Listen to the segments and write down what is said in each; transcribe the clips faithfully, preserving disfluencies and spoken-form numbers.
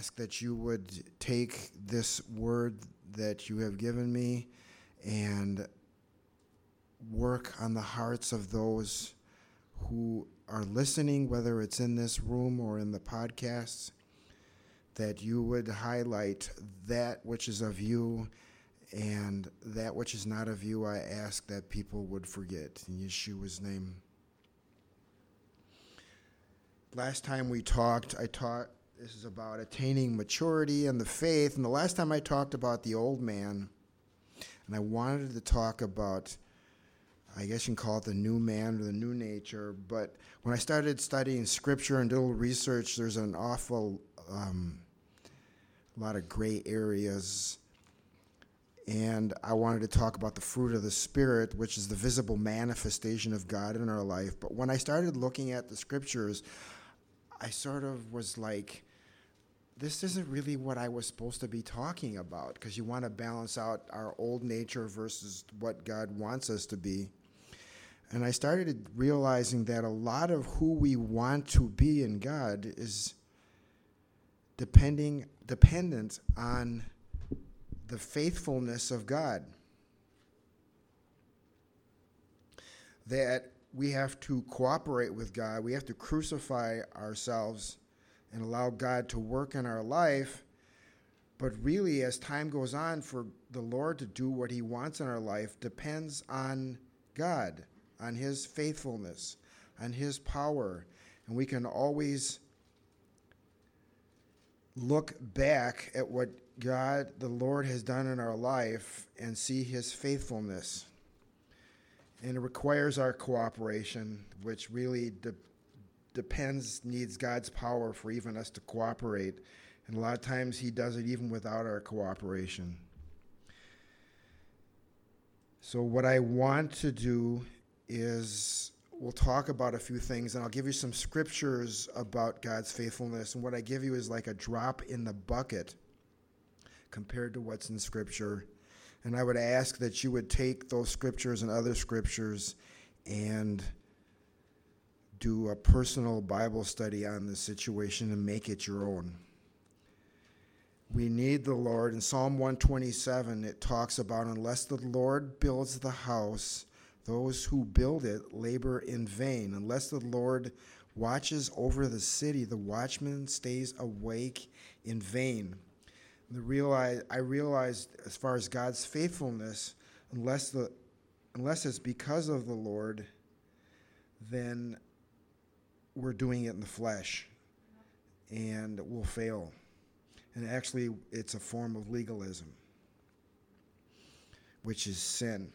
ask that you would take this word that you have given me and work on the hearts of those who are listening, whether it's in this room or in the podcasts, that you would highlight that which is of you, and that which is not of you, I ask that people would forget. In Yeshua's name. Last time we talked, I taught, this is about attaining maturity and the faith, and the last time I talked about the old man, and I wanted to talk about, I guess you can call it the new man or the new nature, but when I started studying scripture and did a little research, there's an awful um, lot of gray areas, and I wanted to talk about the fruit of the Spirit, which is the visible manifestation of God in our life. But when I started looking at the scriptures, I sort of was like, this isn't really what I was supposed to be talking about, because you want to balance out our old nature versus what God wants us to be. And I started realizing that a lot of who we want to be in God is depending dependent on the faithfulness of God. That we have to cooperate with God. We have to crucify ourselves and allow God to work in our life. But really, as time goes on, for the Lord to do what he wants in our life depends on God, on his faithfulness, on his power. And we can always look back at what God, the Lord, has done in our life and see his faithfulness. And it requires our cooperation, which really de- depends, needs God's power for even us to cooperate. And a lot of times he does it even without our cooperation. So what I want to do is we'll talk about a few things, and I'll give you some scriptures about God's faithfulness. And what I give you is like a drop in the bucket compared to what's in Scripture. And I would ask that you would take those scriptures and other scriptures and do a personal Bible study on the situation and make it your own. We need the Lord. In Psalm one twenty-seven, it talks about, unless the Lord builds the house, those who build it labor in vain. Unless the Lord watches over the city, the watchman stays awake in vain. The realize, I realized, as far as God's faithfulness, unless the unless it's because of the Lord, then we're doing it in the flesh, and we'll fail. And actually, it's a form of legalism, which is sin.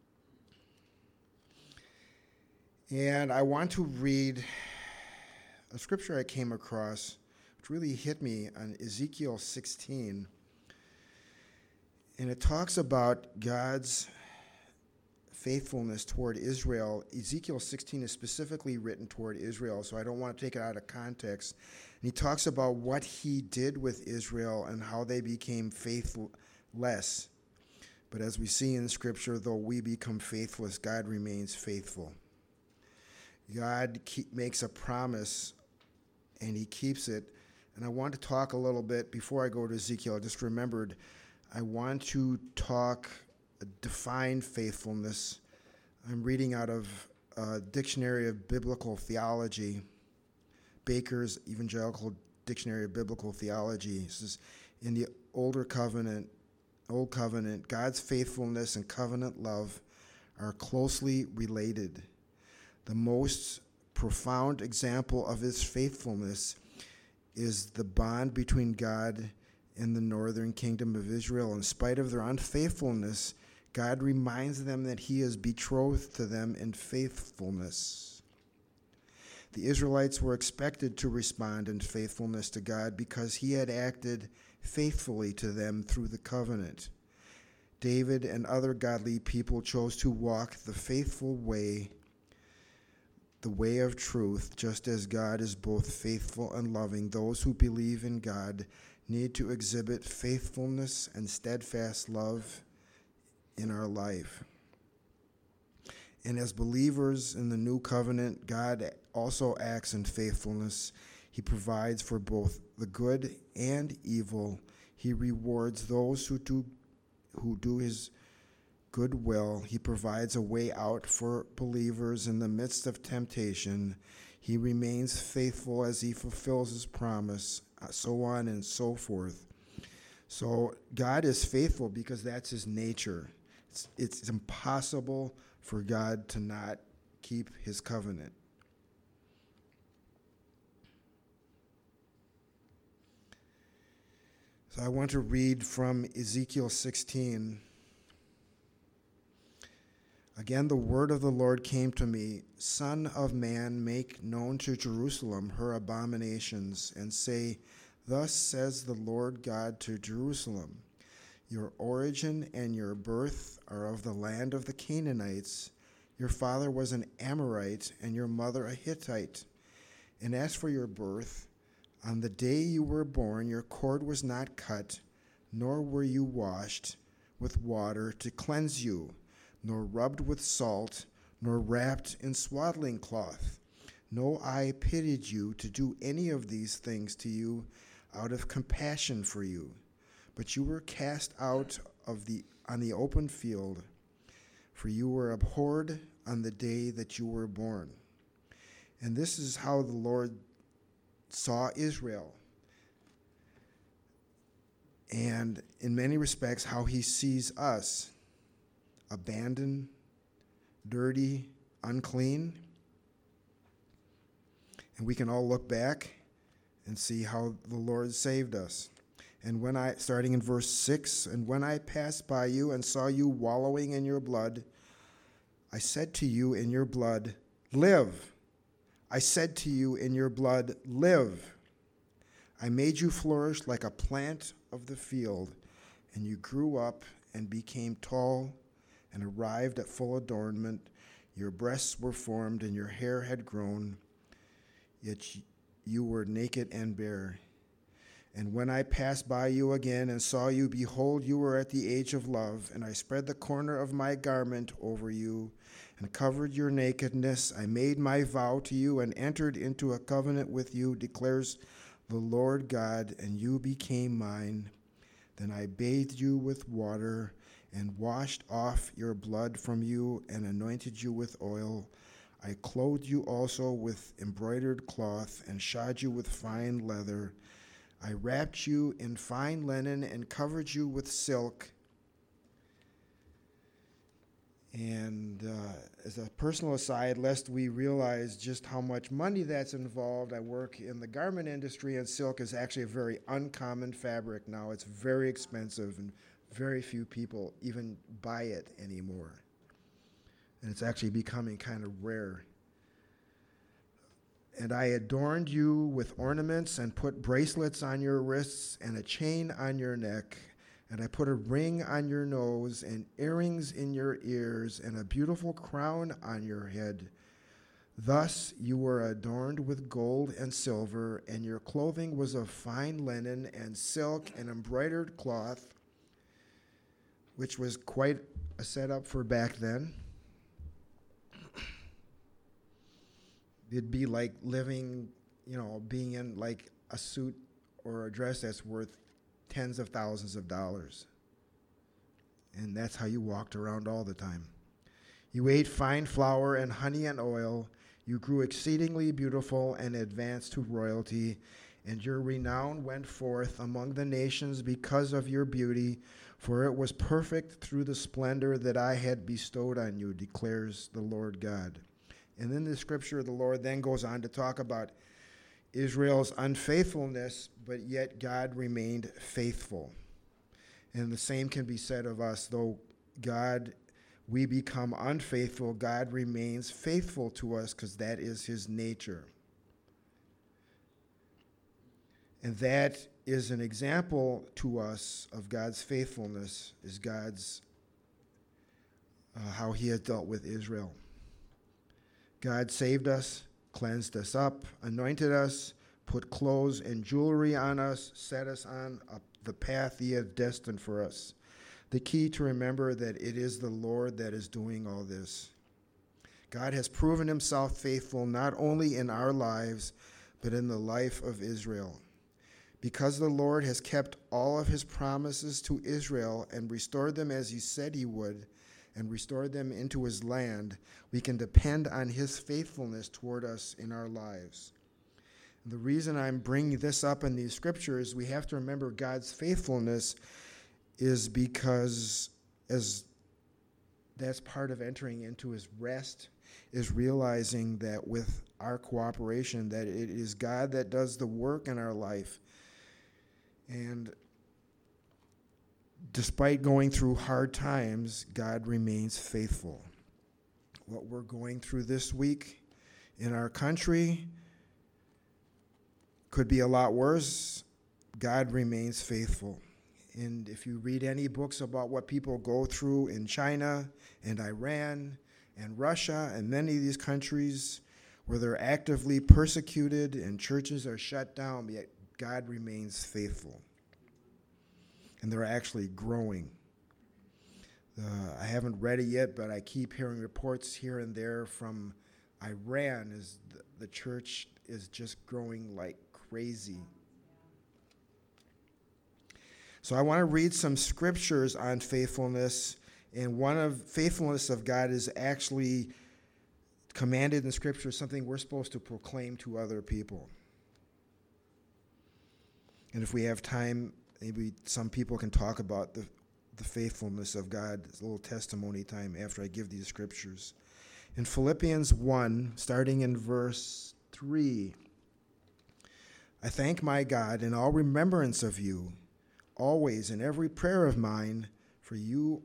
And I want to read a scripture I came across, which really hit me, on Ezekiel sixteen. And it talks about God's faithfulness toward Israel. Ezekiel sixteen is specifically written toward Israel, so I don't want to take it out of context. And he talks about what he did with Israel and how they became faithless. But as we see in Scripture, though we become faithless, God remains faithful. God keep, makes a promise, and he keeps it. And I want to talk a little bit, before I go to Ezekiel, I just remembered, I want to talk, define faithfulness. I'm reading out of a Dictionary of Biblical Theology, Baker's Evangelical Dictionary of Biblical Theology. This is in the older covenant, Old Covenant, God's faithfulness and covenant love are closely related. The most profound example of his faithfulness is the bond between God and the northern kingdom of Israel. In spite of their unfaithfulness, God reminds them that he is betrothed to them in faithfulness. The Israelites were expected to respond in faithfulness to God because he had acted faithfully to them through the covenant. David and other godly people chose to walk the faithful way, the way of truth, just as God is both faithful and loving. Those who believe in God need to exhibit faithfulness and steadfast love in our life. And as believers in the new covenant, God also acts in faithfulness. He provides for both the good and evil. He rewards those who do who do his good will. He provides a way out for believers in the midst of temptation. He remains faithful as he fulfills his promise, so on and so forth. So God is faithful because that's his nature. It's, it's impossible for God to not keep his covenant. So I want to read from Ezekiel sixteen. Again, the word of the Lord came to me, Son of man, make known to Jerusalem her abominations, and say, Thus says the Lord God to Jerusalem, Your origin and your birth are of the land of the Canaanites. Your father was an Amorite, and your mother a Hittite. And as for your birth, on the day you were born, your cord was not cut, nor were you washed with water to cleanse you, nor rubbed with salt, nor wrapped in swaddling cloth. No eye pitied you to do any of these things to you out of compassion for you. But you were cast out of the on the open field, for you were abhorred on the day that you were born. And this is how the Lord saw Israel. And in many respects, how he sees us. Abandoned, dirty, unclean. And we can all look back and see how the Lord saved us. And when I, starting in verse six, and when I passed by you and saw you wallowing in your blood, I said to you in your blood, live. I said to you in your blood, live. I made you flourish like a plant of the field, and you grew up and became tall and arrived at full adornment. Your breasts were formed and your hair had grown, yet you were naked and bare. And when I passed by you again and saw you, behold, you were at the age of love, and I spread the corner of my garment over you and covered your nakedness. I made my vow to you and entered into a covenant with you, declares the Lord God, and you became mine. Then I bathed you with water and washed off your blood from you and anointed you with oil. I clothed you also with embroidered cloth and shod you with fine leather. I wrapped you in fine linen and covered you with silk. And uh, as a personal aside, lest we realize just how much money that's involved, I work in the garment industry, and silk is actually a very uncommon fabric now. It's very expensive, and very few people even buy it anymore. And it's actually becoming kind of rare. And I adorned you with ornaments and put bracelets on your wrists and a chain on your neck. And I put a ring on your nose and earrings in your ears and a beautiful crown on your head. Thus you were adorned with gold and silver, and your clothing was of fine linen and silk and embroidered cloth, which was quite a setup for back then. It'd be like living, you know, being in like a suit or a dress that's worth tens of thousands of dollars. And that's how you walked around all the time. You ate fine flour and honey and oil. You grew exceedingly beautiful and advanced to royalty, and your renown went forth among the nations because of your beauty, for it was perfect through the splendor that I had bestowed on you, declares the Lord God. And in the scripture, the Lord then goes on to talk about Israel's unfaithfulness, but yet God remained faithful. And the same can be said of us. Though God, we become unfaithful, God remains faithful to us because that is his nature. And that is an example to us of God's faithfulness, is God's, uh, how he has dealt with Israel. God saved us, cleansed us up, anointed us, put clothes and jewelry on us, set us on a, the path he had destined for us. The key to remember that it is the Lord that is doing all this. God has proven himself faithful not only in our lives, but in the life of Israel. Because the Lord has kept all of his promises to Israel and restored them as he said he would, and restored them into his land, we can depend on his faithfulness toward us in our lives. And the reason I'm bringing this up in these scriptures, we have to remember God's faithfulness is because as that's part of entering into his rest, is realizing that with our cooperation, that it is God that does the work in our life. And despite going through hard times, God remains faithful. What we're going through this week in our country could be a lot worse. God remains faithful. And if you read any books about what people go through in China and Iran and Russia and many of these countries where they're actively persecuted and churches are shut down, yet God remains faithful. And they're actually growing. Uh, I haven't read it yet, but I keep hearing reports here and there from Iran as the, the church is just growing like crazy. So I want to read some scriptures on faithfulness, and one of faithfulness of God is actually commanded in Scripture, something we're supposed to proclaim to other people. And if we have time, maybe some people can talk about the, the faithfulness of God. It's a little testimony time after I give these scriptures. In Philippians one, starting in verse three, I thank my God in all remembrance of you, always in every prayer of mine for you,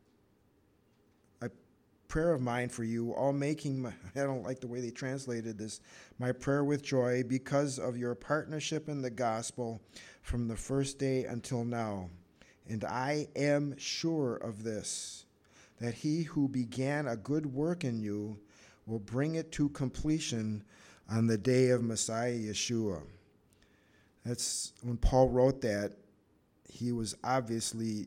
a prayer of mine for you, all making, my, I don't like the way they translated this, my prayer with joy because of your partnership in the gospel from the first day until now. And I am sure of this, that he who began a good work in you will bring it to completion on the day of Messiah Yeshua. That's when Paul wrote that, he was obviously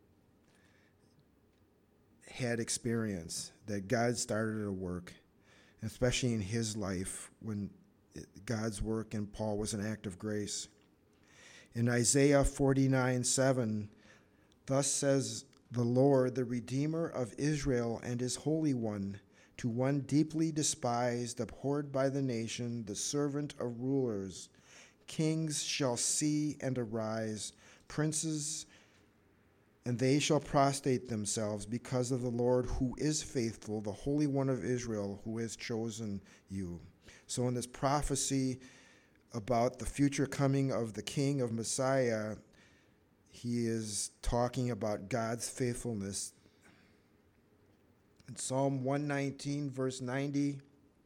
had experience that God started a work, especially in his life when God's work in Paul was an act of grace. In Isaiah forty-nine seven, thus says the Lord, the Redeemer of Israel and his Holy One, to one deeply despised, abhorred by the nation, the servant of rulers. Kings shall see and arise, princes, and they shall prostrate themselves because of the Lord who is faithful, the Holy One of Israel who has chosen you. So in this prophecy about the future coming of the King of Messiah, he is talking about God's faithfulness. In Psalm one nineteen, verse ninety,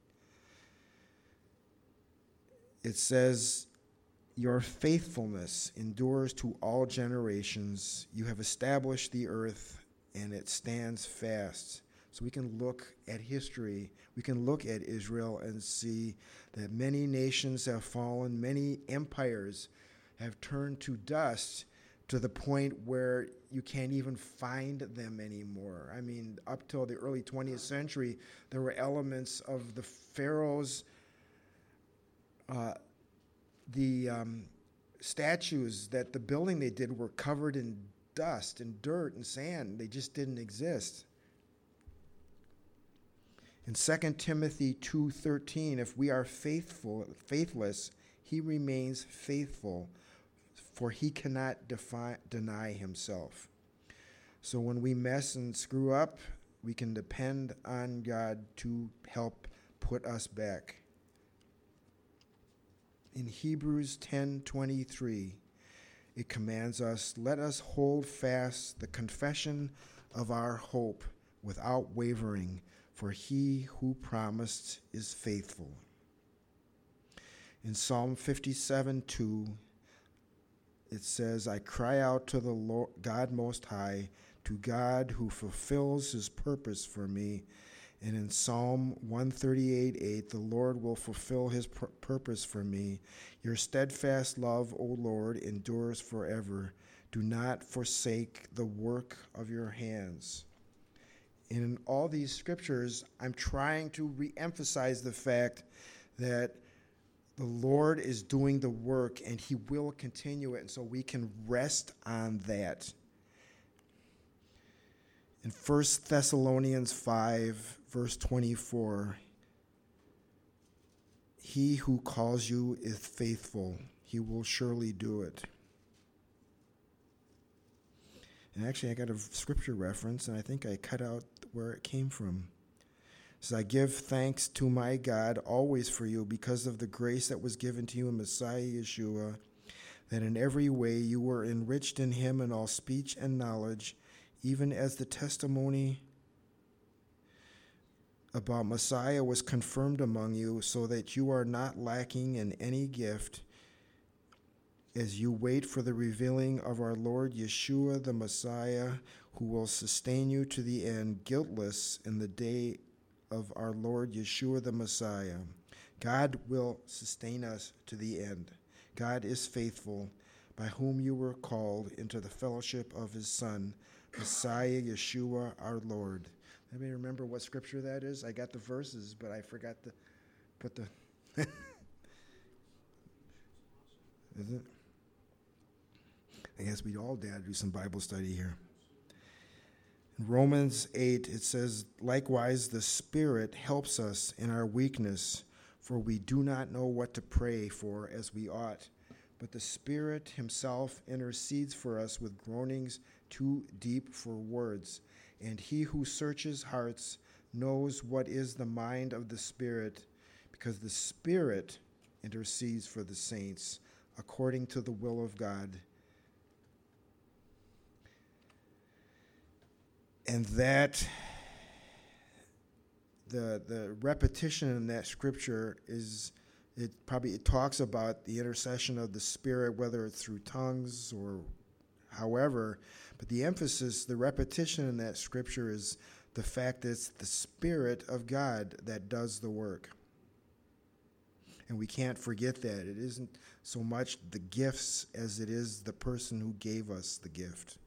it says, your faithfulness endures to all generations. You have established the earth, and it stands fast. So we can look at history. We can look at Israel and see that many nations have fallen. Many empires have turned to dust to the point where you can't even find them anymore. I mean, up till the early twentieth century, there were elements of the pharaohs, uh, the um, statues that the building they did were covered in dust and dirt and sand. They just didn't exist. In Second Timothy two thirteen, if we are faithful, faithless, he remains faithful, for he cannot defi- deny himself. So when we mess and screw up, we can depend on God to help put us back. In Hebrews ten twenty-three, it commands us, let us hold fast the confession of our hope without wavering, for he who promised is faithful. In Psalm fifty-seven two, it says, I cry out to the Lord, God Most High, to God who fulfills his purpose for me. And in Psalm one thirty-eight eight, the Lord will fulfill his pur- purpose for me. Your steadfast love, O Lord, endures forever. Do not forsake the work of your hands. In all these scriptures, I'm trying to re-emphasize the fact that The Lord is doing the work, and he will continue it, and so we can rest on that. In First Thessalonians five, verse twenty-four, he who calls you is faithful. He will surely do it. And actually, I got a scripture reference, and I think I cut out where it came from. It says, I give thanks to my God always for you because of the grace that was given to you in Messiah Yeshua, that in every way you were enriched in him in all speech and knowledge, even as the testimony about Messiah was confirmed among you, so that you are not lacking in any gift as you wait for the revealing of our Lord Yeshua the Messiah, who will sustain you to the end, guiltless in the day of our Lord Yeshua the Messiah. God will sustain us to the end. God is faithful, by whom you were called into the fellowship of his Son, Messiah Yeshua our Lord. Let me remember what scripture that is. I got the verses, but I forgot to put the... Is it? I guess we'd all dare do some Bible study here. In Romans eight, it says, likewise, the Spirit helps us in our weakness, for we do not know what to pray for as we ought. But the Spirit himself intercedes for us with groanings too deep for words. And he who searches hearts knows what is the mind of the Spirit, because the Spirit intercedes for the saints according to the will of God. And that, the the repetition in that scripture is, it probably it talks about the intercession of the Spirit, whether it's through tongues or however, but the emphasis, the repetition in that scripture is the fact that it's the Spirit of God that does the work. And we can't forget that. It isn't so much the gifts as it is the person who gave us the gift.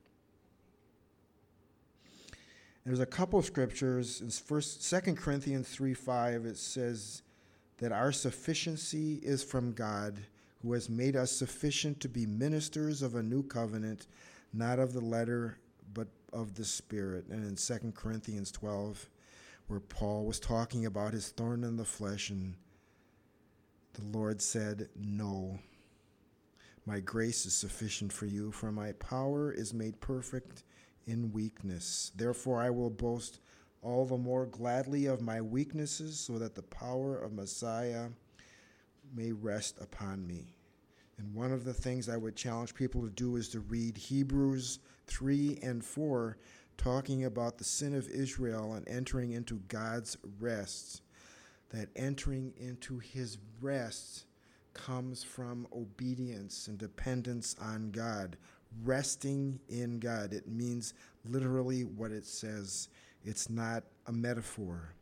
There's a couple of scriptures. In First, Second Corinthians three five, it says that our sufficiency is from God, who has made us sufficient to be ministers of a new covenant, not of the letter, but of the Spirit. And in Second Corinthians twelve, where Paul was talking about his thorn in the flesh, and the Lord said, no, my grace is sufficient for you, for my power is made perfect in weakness. Therefore I will boast all the more gladly of my weaknesses, so that the power of Messiah may rest upon me. And one of the things I would challenge people to do is to read Hebrews three and four, talking about the sin of Israel and entering into God's rest. That entering into his rest comes from obedience and dependence on God. Resting in God. It means literally what it says. It's not a metaphor.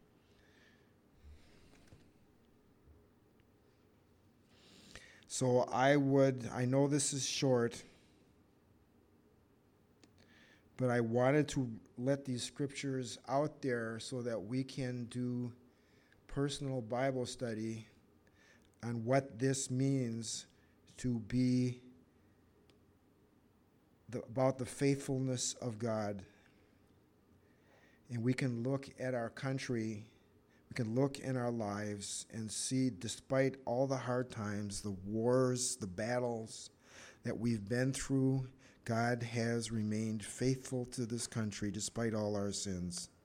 So I would, I know this is short, but I wanted to let these scriptures out there so that we can do personal Bible study on what this means to be The, about the faithfulness of God. And we can look at our country, we can look in our lives and see, despite all the hard times, the wars, the battles that we've been through, God has remained faithful to this country despite all our sins.